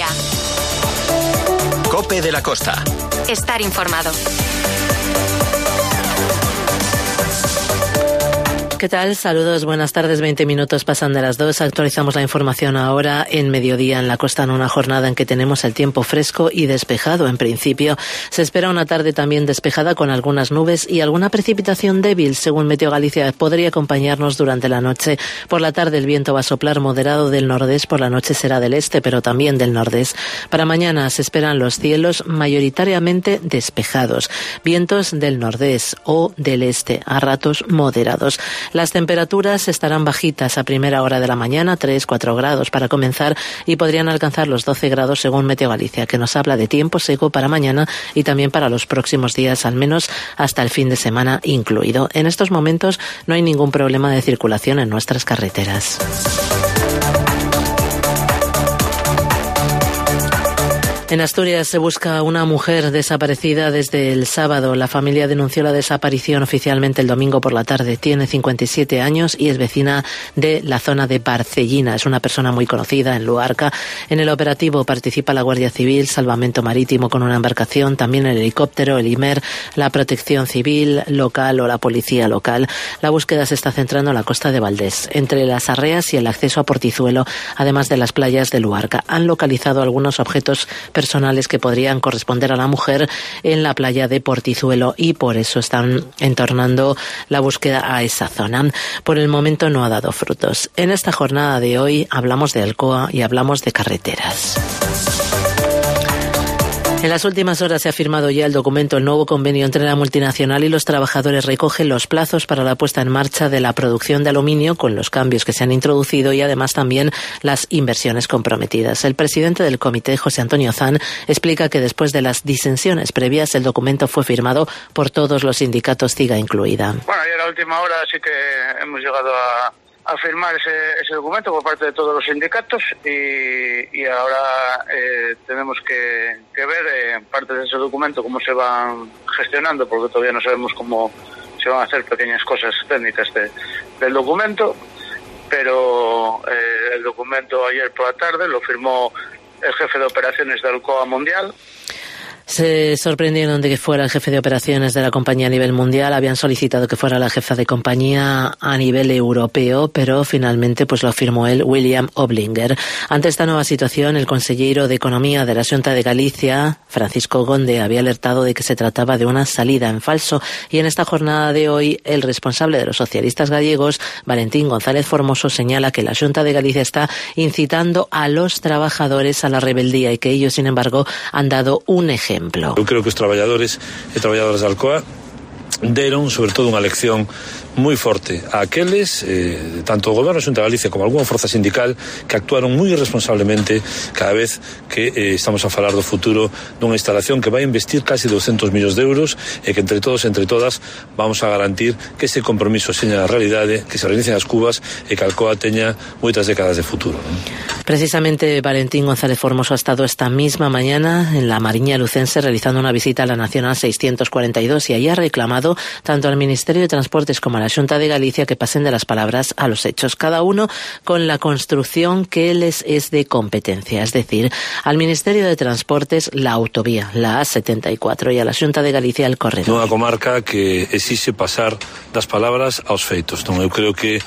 Mediodía. COPE de la Costa. Estar informado. ¿Qué tal? Saludos, buenas tardes. 20 minutos pasan de las 2. Actualizamos la información ahora en Mediodía en la Costa, en una jornada en que tenemos el tiempo fresco y despejado. En principio, se espera una tarde también despejada con algunas nubes y alguna precipitación débil, según Meteo Galicia. Podría acompañarnos durante la noche. Por la tarde el viento va a soplar moderado del nordés, por la noche será del este, pero también del nordés. Para mañana se esperan los cielos mayoritariamente despejados. Vientos del nordés o del este, a ratos moderados. Las temperaturas estarán bajitas a primera hora de la mañana, 3-4 grados para comenzar, y podrían alcanzar los 12 grados según Meteo Galicia, que nos habla de tiempo seco para mañana y también para los próximos días, al menos hasta el fin de semana incluido. En estos momentos no hay ningún problema de circulación en nuestras carreteras. En Asturias se busca una mujer desaparecida desde el sábado. La familia denunció la desaparición oficialmente el domingo por la tarde. Tiene 57 años y es vecina de la zona de Barcellina. Es una persona muy conocida en Luarca. En el operativo participa la Guardia Civil, Salvamento Marítimo con una embarcación, también el helicóptero, el IMER, la Protección Civil local o la Policía local. La búsqueda se está centrando en la costa de Valdés, entre las Arreas y el acceso a Portizuelo, además de las playas de Luarca. Han localizado algunos objetos personales que podrían corresponder a la mujer en la playa de Portizuelo y por eso están entornando la búsqueda a esa zona. Por el momento no ha dado frutos. En esta jornada de hoy hablamos de Alcoa y hablamos de carreteras. En las últimas horas se ha firmado ya el documento, el nuevo convenio entre la multinacional y los trabajadores. Recoge los plazos para la puesta en marcha de la producción de aluminio con los cambios que se han introducido y además también las inversiones comprometidas. El presidente del comité, José Antonio Zan, explica que después de las disensiones previas el documento fue firmado por todos los sindicatos, CIGA incluida. Bueno, y a la última hora sí que hemos llegado a firmar ese documento por parte de todos los sindicatos y ahora tenemos que ver parte de ese documento cómo se van gestionando, porque todavía no sabemos cómo se van a hacer pequeñas cosas técnicas del documento, pero el documento ayer por la tarde lo firmó el jefe de operaciones de Alcoa Mundial. Se sorprendieron de que fuera el jefe de operaciones de la compañía a nivel mundial. Habían solicitado que fuera la jefa de compañía a nivel europeo, pero finalmente pues lo firmó él, William Oblinger. Ante esta nueva situación, el consejero de Economía de la Xunta de Galicia, Francisco Gonde, había alertado de que se trataba de una salida en falso. Y en esta jornada de hoy, el responsable de los socialistas gallegos, Valentín González Formoso, señala que la Xunta de Galicia está incitando a los trabajadores a la rebeldía y que ellos, sin embargo, han dado un ejemplo. Eu creo que os traballadores e traballadoras de Alcoa deron, sobre todo, unha lección moi forte a aqueles, tanto o Goberno da Xunta de Galicia como algunha forza sindical, que actuaron moi irresponsablemente cada vez que estamos a falar do futuro dunha instalación que vai investir casi 200 millóns de euros e que entre todos e entre todas vamos a garantir que ese compromiso seña a realidade, que se reinicen as cubas e que Alcoa teña moitas décadas de futuro, ¿no? Precisamente Valentín González Formoso ha estado esta misma mañana en la Mariña Lucense realizando una visita a la Nacional 642 y allí ha reclamado tanto al Ministerio de Transportes como a la Xunta de Galicia que pasen de las palabras a los hechos, cada uno con la construcción que les es de competencia, es decir, al Ministerio de Transportes la autovía, la A74, y a la Xunta de Galicia el corredor. Nunha comarca que exixe pasar das palabras aos feitos. Non, eu creo que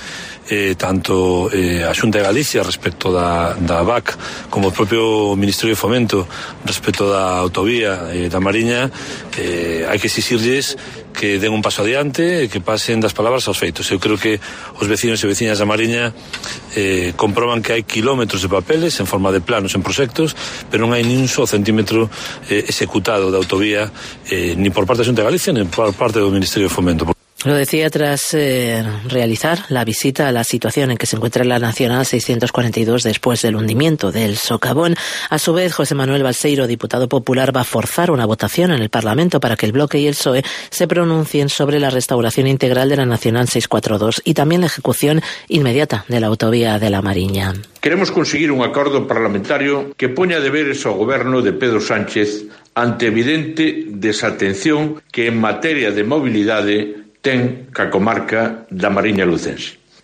tanto a Xunta de Galicia respecto da BAC como o propio Ministerio de Fomento respecto da autovía da Mariña, hai que exixirlles que den un paso adiante e que pasen das palabras aos feitos. Eu creo que os vecinos e veciñas da Mariña comproban que hai kilómetros de papeles en forma de planos, en proxectos, pero non hai nin un só centímetro executado da autovía ni por parte da Xunta de Galicia ni por parte do Ministerio de Fomento. Lo decía tras realizar la visita a la situación en que se encuentra la Nacional 642 después del hundimiento del socavón. A su vez, José Manuel Balseiro, diputado popular, va a forzar una votación en el Parlamento para que el Bloque y el PSOE se pronuncien sobre la restauración integral de la Nacional 642 y también la ejecución inmediata de la autovía de la Mariña. Queremos conseguir un acordo parlamentario que poña deberes ao goberno de Pedro Sánchez ante evidente desatención que en materia de mobilidade ten ca comarca da Mariña Lucense.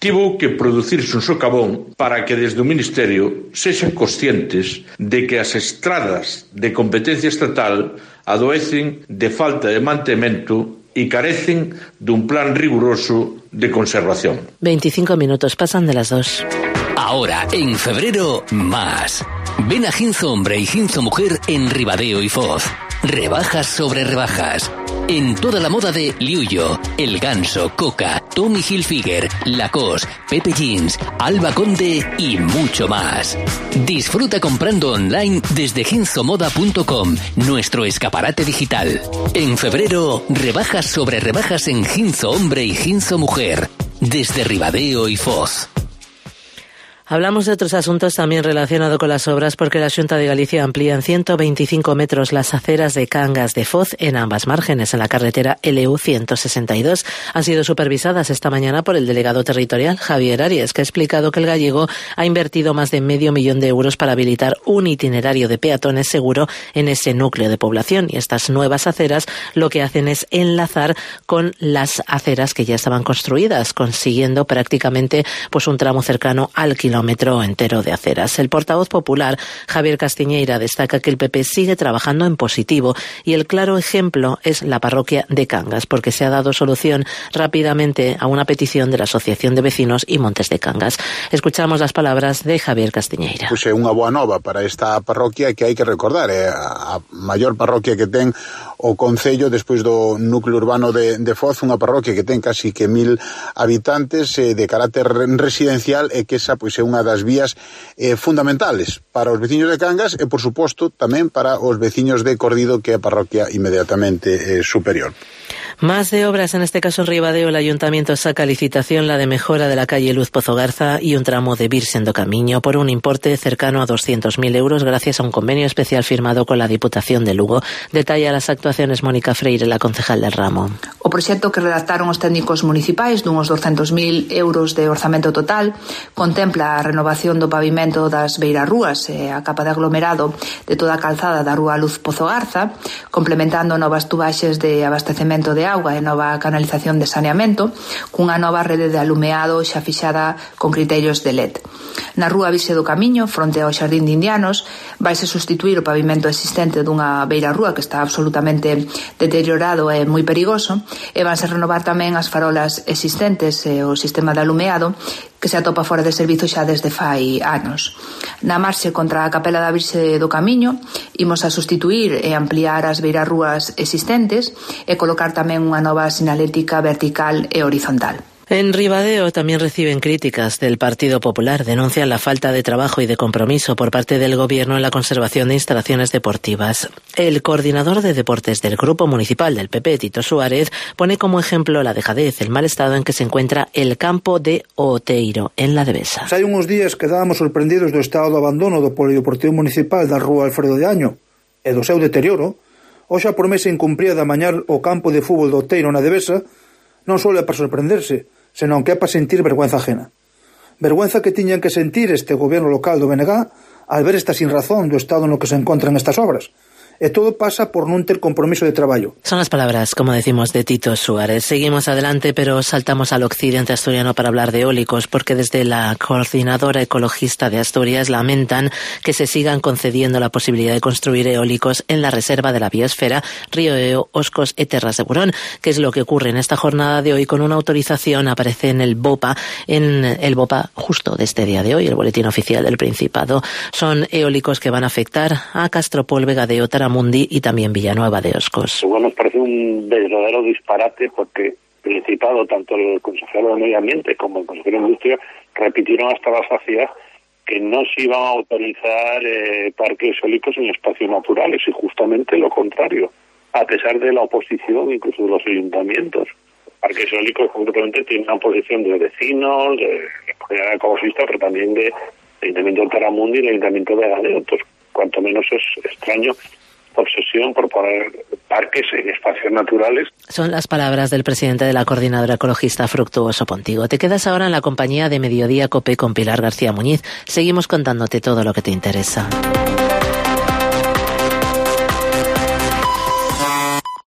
tivo que producirse un socavón para que desde o Ministerio sexan conscientes de que as estradas de competencia estatal adoecen de falta de mantemento y carecen dun plan riguroso de conservación. 25 minutos pasan de las 2. Ahora, en febrero, más. Ven a Ginzo Hombre y Ginzo Mujer en Ribadeo y Foz. Rebajas sobre rebajas. En toda la moda de Liuyo, El Ganso, Coca, Tommy Hilfiger, Lacoste, Pepe Jeans, Alba Conde y mucho más. Disfruta comprando online desde ginzomoda.com, nuestro escaparate digital. En febrero, rebajas sobre rebajas en Ginzo Hombre y Ginzo Mujer, desde Ribadeo y Foz. Hablamos de otros asuntos también relacionados con las obras porque la Xunta de Galicia amplía en 125 metros las aceras de Cangas de Foz en ambas márgenes en la carretera LU 162. Han sido supervisadas esta mañana por el delegado territorial Javier Arias, que ha explicado que el gallego ha invertido más de $500,000 de euros para habilitar un itinerario de peatones seguro en ese núcleo de población, y estas nuevas aceras lo que hacen es enlazar con las aceras que ya estaban construidas, consiguiendo prácticamente pues un tramo cercano al kilómetro entero de aceras. El portavoz popular, Javier Castiñeira, destaca que el PP sigue trabajando en positivo y el claro ejemplo es la parroquia de Cangas, porque se ha dado solución rápidamente a una petición de la Asociación de Vecinos y Montes de Cangas. Escuchamos las palabras de Javier Castiñeira. Pois é unha boa nova para esta parroquia que hai que recordar, é a maior parroquia que ten o concello despois do núcleo urbano de Foz, unha parroquia que ten casi que 1.000 habitantes de carácter residencial e que esa pois é unha das vías fundamentales para os veciños de Cangas e, por suposto, tamén para os veciños de Cordido, que é a parroquia inmediatamente superior. Más de obras, en este caso en Ribadeo, el Ayuntamiento saca a licitación la de mejora de la calle Luz Pozo Garza y un tramo de Virsen do Camiño por un importe cercano a 200.000 euros gracias a un convenio especial firmado con la Diputación de Lugo. Detalla las actuaciones Mónica Freire, la concejal del ramo. O proxecto que redactaron os técnicos municipais dunhos 200.000 euros de orzamento total contempla a renovación do pavimento das beirarrúas e a capa de aglomerado de toda a calzada da rúa Luz Pozo Garza, complementando novas tubaxes de abastecemento de auga e nova canalización de saneamento cunha nova rede de alumeado xa fixada con criterios de LED. Na rúa Virse do Camiño, fronte ao Xardín de Indianos, vaise sustituir o pavimento existente dunha beirarrúa que está absolutamente deteriorado e moi perigoso, e vanse renovar tamén as farolas existentes e o sistema de alumeado que se atopa fora de servizo xa desde fai anos. Na marxe contra a Capela da Virxe do Camiño, imos a sustituir e ampliar as beirarrúas existentes e colocar tamén unha nova sinalética vertical e horizontal. En Ribadeo también reciben críticas del Partido Popular. Denuncian la falta de trabajo y de compromiso por parte del Gobierno en la conservación de instalaciones deportivas. El coordinador de deportes del Grupo Municipal del PP, Tito Suárez, pone como ejemplo la dejadez, el mal estado en que se encuentra el campo de Oteiro, en la Devesa. Hai uns días quedábamos sorprendidos do estado de abandono do Polideportivo Municipal da Rúa Alfredo de Año e do seu deterioro. Hoxe a promesa incumprida de amañar o campo de fútbol do Oteiro na Devesa non só é para sorprenderse, senón que é para sentir vergüenza ajena. Vergüenza que tiñan que sentir este goberno local do BNG al ver esta sinrazón do estado no que se encontran estas obras. E todo pasa por non ter compromiso de traballo. Son las palabras, como decimos, de Tito Suárez. Seguimos adelante, pero saltamos al occidente asturiano para hablar de eólicos, porque desde la Coordinadora Ecologista de Asturias lamentan que se sigan concediendo la posibilidad de construir eólicos en la reserva de la biosfera Río Eo, Oscos e Terras de Burón, que es lo que ocurre en esta jornada de hoy con una autorización, aparece en el BOPA justo de este día de hoy, el Boletín Oficial del Principado. Son eólicos que van a afectar a Castropol, Vegadeo, Taramundi y también Villanueva de Oscos. Bueno, nos parece un verdadero disparate porque el Principado, tanto el consejero de Medio Ambiente como el consejero de Industria, repitieron hasta la saciedad que no se iban a autorizar parques eólicos en espacios naturales y justamente lo contrario, a pesar de la oposición incluso de los ayuntamientos. Parques eólicos concretamente tienen una oposición de vecinos, de la comunidad ecologista, pero también del Ayuntamiento de Taramundi y del Ayuntamiento de Vegadeo. Entonces, cuanto menos es extraño obsesión por poner parques en espacios naturales. Son las palabras del presidente de la Coordinadora Ecologista, Fructuoso Pontigo. Te quedas ahora en la compañía de Mediodía COPE con Pilar García Muñiz. Seguimos contándote todo lo que te interesa.